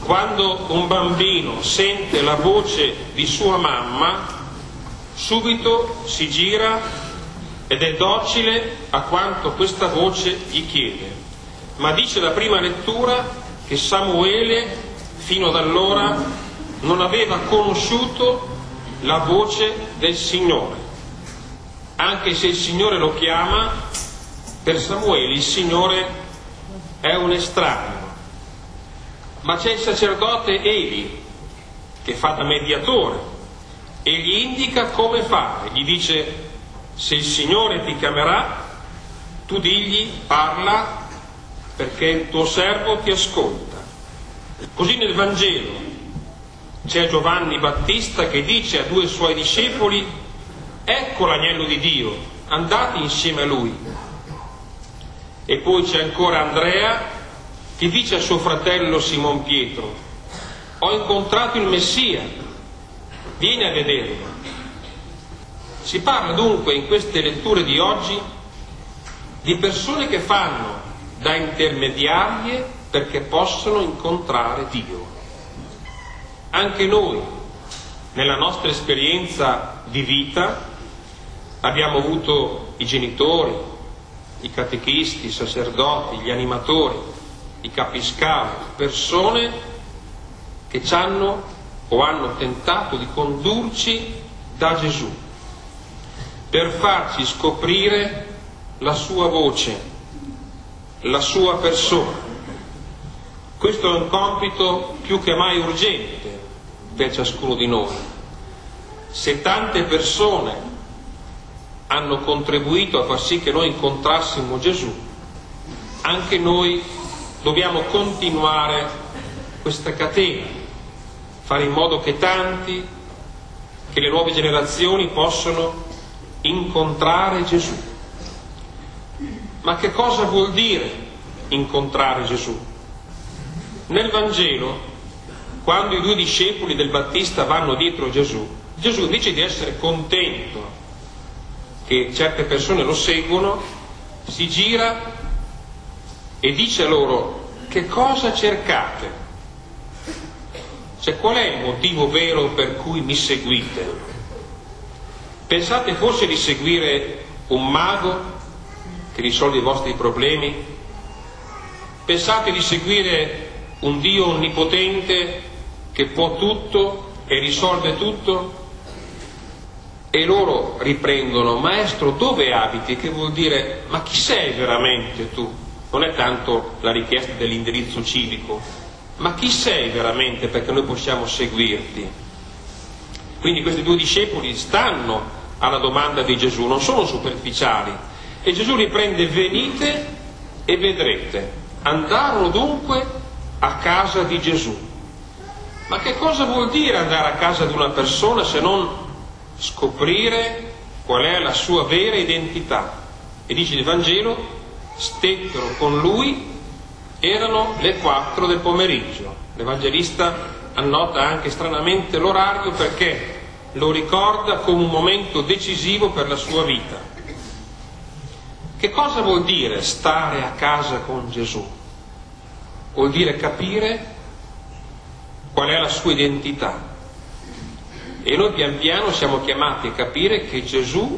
Quando un bambino sente la voce di sua mamma, subito si gira ed è docile a quanto questa voce gli chiede. Ma dice la prima lettura che Samuele fino ad allora non aveva conosciuto la voce del Signore. Anche se il Signore lo chiama, per Samuele il Signore è un estraneo. Ma c'è il sacerdote Eli che fa da mediatore e gli indica come fare. Gli dice: se il Signore ti chiamerà, tu digli parla perché il tuo servo ti ascolta. Così nel Vangelo c'è Giovanni Battista che dice a due suoi discepoli: ecco l'agnello di Dio, andate insieme a lui. E poi c'è ancora Andrea che dice a suo fratello Simon Pietro: ho incontrato il Messia, vieni a vederlo. Si parla dunque in queste letture di oggi di persone che fanno da intermediarie perché possono incontrare Dio. Anche noi, nella nostra esperienza di vita, abbiamo avuto i genitori, i catechisti, i sacerdoti, gli animatori, i capiscavo, persone che ci hanno o hanno tentato di condurci da Gesù per farci scoprire la sua voce, la sua persona. Questo è un compito più che mai urgente per ciascuno di noi. Se tante persone hanno contribuito a far sì che noi incontrassimo Gesù, anche noi dobbiamo continuare questa catena, fare in modo che tanti, che le nuove generazioni possano incontrare Gesù. Ma che cosa vuol dire incontrare Gesù? Nel Vangelo, quando i due discepoli del Battista vanno dietro Gesù, Gesù invece di essere contento che certe persone lo seguono, si gira e dice loro: che cosa cercate? Cioè, qual è il motivo vero per cui mi seguite? Pensate forse di seguire un mago che risolve i vostri problemi? Pensate di seguire un Dio onnipotente che può tutto e risolve tutto? E loro riprendono: maestro, dove abiti? Che vuol dire: ma chi sei veramente tu? Non è tanto la richiesta dell'indirizzo civico, ma chi sei veramente perché noi possiamo seguirti? Quindi questi due discepoli stanno alla domanda di Gesù, non sono superficiali, e Gesù riprende: venite e vedrete. Andarono dunque a casa di Gesù. Ma che cosa vuol dire andare a casa di una persona se non scoprire qual è la sua vera identità? E dice il Vangelo: stettero con lui, erano le 4 del pomeriggio. L'Evangelista annota anche stranamente l'orario perché lo ricorda come un momento decisivo per la sua vita. Che cosa vuol dire stare a casa con Gesù? Vuol dire capire qual è la sua identità. E noi pian piano siamo chiamati a capire che Gesù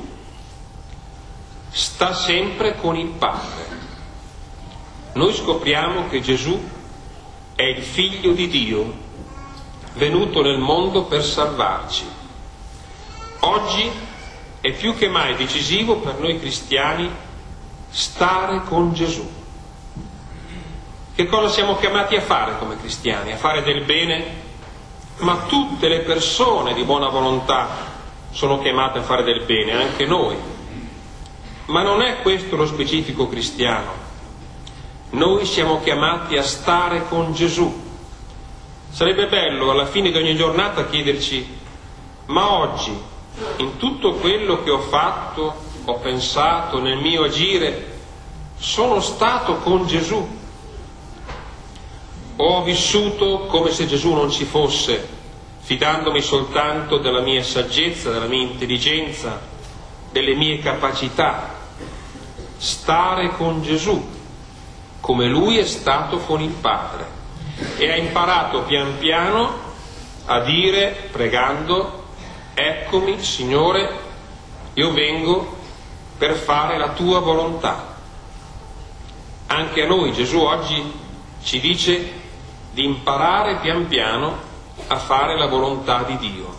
sta sempre con il Padre. Noi scopriamo che Gesù è il Figlio di Dio, venuto nel mondo per salvarci. Oggi è più che mai decisivo per noi cristiani stare con Gesù. Che cosa siamo chiamati a fare come cristiani? A fare del bene? Ma tutte le persone di buona volontà sono chiamate a fare del bene, anche noi. Ma non è questo lo specifico cristiano. Noi siamo chiamati a stare con Gesù. Sarebbe bello alla fine di ogni giornata chiederci: ma oggi, in tutto quello che ho fatto, ho pensato, nel mio agire, sono stato con Gesù? O ho vissuto come se Gesù non ci fosse, fidandomi soltanto della mia saggezza, della mia intelligenza, delle mie capacità? Stare con Gesù, come Lui è stato con il Padre. e ha imparato pian piano a dire, pregando: eccomi, Signore, io vengo per fare la tua volontà. Anche a noi Gesù oggi ci dice di imparare pian piano a fare la volontà di Dio.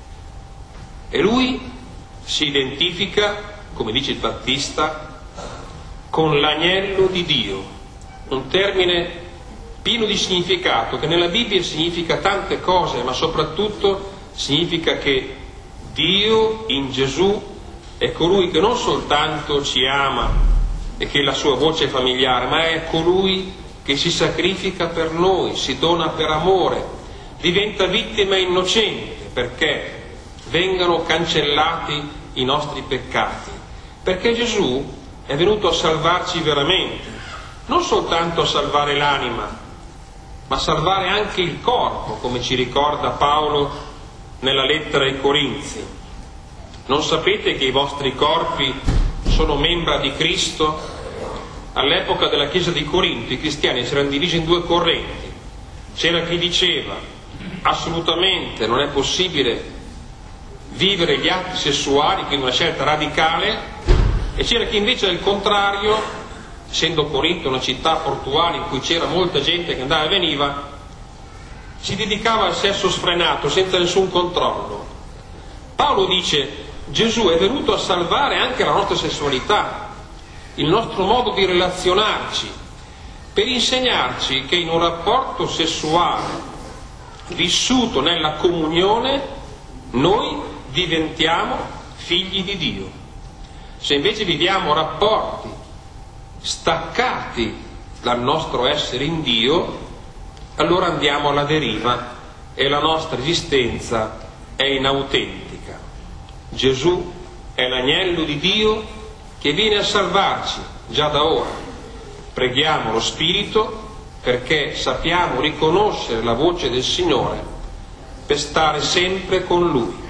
E lui si identifica, come dice il Battista, con l'agnello di Dio, un termine pieno di significato che nella Bibbia significa tante cose, ma soprattutto significa che Dio in Gesù è colui che non soltanto ci ama e che la sua voce è familiare, ma è colui che si sacrifica per noi, si dona per amore, diventa vittima innocente perché vengano cancellati i nostri peccati, perché Gesù è venuto a salvarci veramente, non soltanto a salvare l'anima, ma a salvare anche il corpo, come ci ricorda Paolo nella lettera ai Corinzi. Non sapete che i vostri corpi sono membra di Cristo? All'epoca della Chiesa di Corinto i cristiani si erano divisi in due correnti. C'era chi diceva assolutamente non è possibile vivere gli atti sessuali, quindi una scelta radicale, e c'era chi invece al contrario, essendo Corinto una città portuale in cui c'era molta gente che andava e veniva, si dedicava al sesso sfrenato senza nessun controllo. Paolo dice: Gesù è venuto a salvare anche la nostra sessualità, il nostro modo di relazionarci, per insegnarci che in un rapporto sessuale vissuto nella comunione noi diventiamo figli di Dio. Se invece viviamo rapporti staccati dal nostro essere in Dio, allora andiamo alla deriva e la nostra esistenza è inautentica. Gesù è l'agnello di Dio che viene a salvarci già da ora. Preghiamo lo Spirito perché sappiamo riconoscere la voce del Signore per stare sempre con Lui.